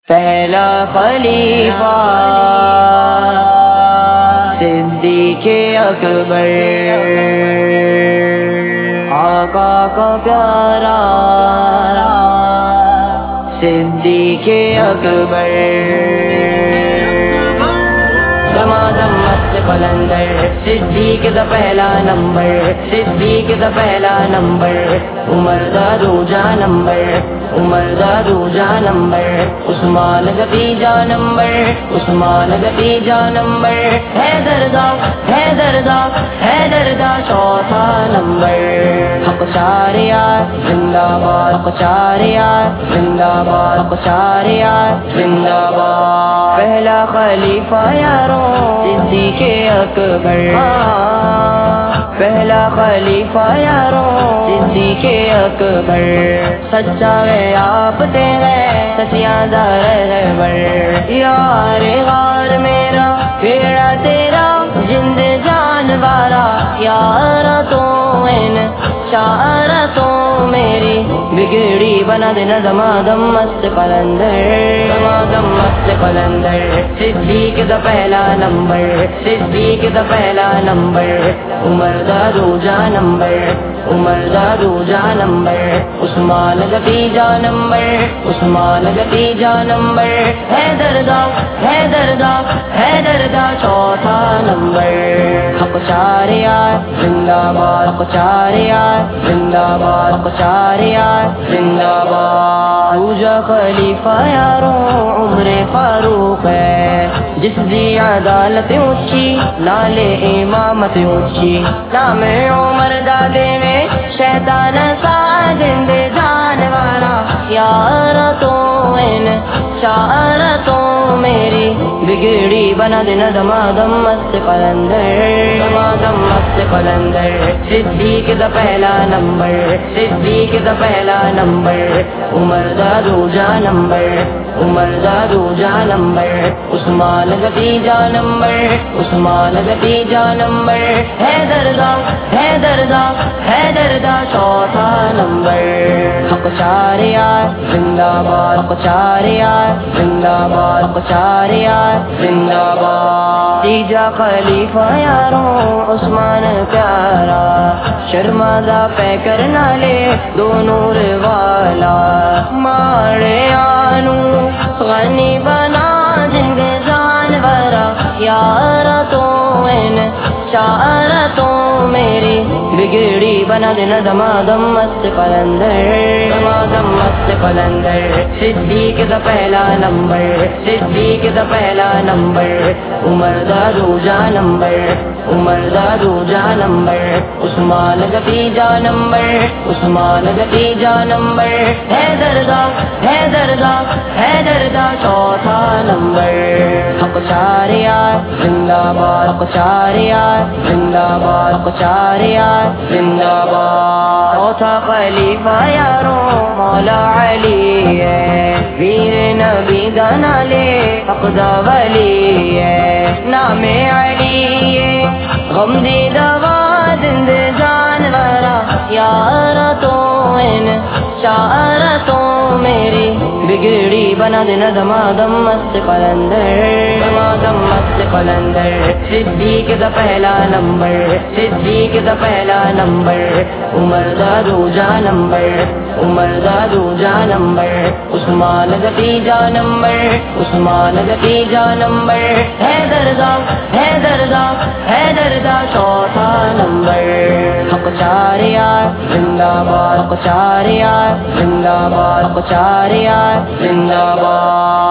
پہلا خلیفہ صدیق اکبر، آقا کا پیارا صدیق اکبر، دمادم مست قلندر صدیق دا پہلا نمبر، صدیق دا پہلا نمبر، عمر دا دوجا نمبر، عمر دا دوجا نمبر، عثمان دا تیجا نمبر، عثمان دا تیجا نمبر، حیدر دا چوتھا نمبر، حق شاریات زندہ باد، حق شاریات زندہ باد، حق شاریات زندہ باد، پہلا خلیفہ یارو صدیق اکبر، پہلا خلیفہ یارو صدیق اکبر، سچا ہے آپ تیرے سچیاں دار رہبر، یار غار میرا پیڑا تیرا جند جان وارا، یارا تو ان شارا تو میری بگڑی بنا دینا دمادم مست قلندر، دمادم مست قلندر، صدیق دا پہلا نمبر، صدیق دا پہلا نمبر، عمر دا دوجا نمبر، عمر دا دوجا نمبر، عثمان دا تیجا نمبر، عثمان دا تیجا نمبر، حیدر دا چوتھا نمبر، حق شاریات زندہ باد، حق شاریات زندہ باد، حق شاریات زندہ باد، دوجا خلیفہ یارو عمر فاروق ہے، جس دی عدالت اونچی نال امامت اونچی، نام عمر دادے میں شیطان سا جند جانوارا، یارا تو ان شارا تو میری بگڑی بنا دینا دمادم مست قلندر، دمادم مست قلندر، صدیق دا پہلا نمبر، صدیق دا پہلا نمبر، عمر دا دوجا نمبر، عمر دا دوجا نمبر، عثمان دا تیجا نمبر، عثمان دا تیجا نمبر، حیدر دا چوتھا نمبر، حق شاریات زندہ باد، حق شاریات زندہ باد، حق شاریات زندہ باد، تیجا خلیفہ یارو عثمان پیارا، شرمادہ پہ کرنا لے دو نور والا، ماڑے آنو غنی بنا جنگ جانورا، یارا تو ان شارا تو میری بگڑی بنا دینا دمادم مست قلندر، دمادم مست قلندر، صدیق دا پہلا نمبر، صدیق دا پہلا نمبر، عمر دا دوجا نمبر، عمر دا دوجا نمبر، عثمان دا تیجا نمبر، عثمان دا تیجا نمبر، حیدر دا چوتھا نمبر، حق شاریات زندہ باد، حق شاریات زندہ باد، حق شاریات زندہ باد، چوتھا خلیفہ یارو مولا علی ہے، ویر نبی دا نالے حق دا ولی ہے، نام علی ہے غم دیدہ وادند جانورا، یارا تو ان شارا تو میری بگڑی بنا دینا دمادم مست قلندر، دمادم مست قلندر، صدیق دا پہلا نمبر، صدیق دا پہلا نمبر، عمر دا دوجا نمبر، عمر دا دوجا نمبر، عثمان دا تیجا نمبر، عثمان دا تیجا نمبر، حیدر دا چوتھا نمبر، حق شاریات زندہ باد، حق شاریات زندہ باد، حق شاریات زندہ باد۔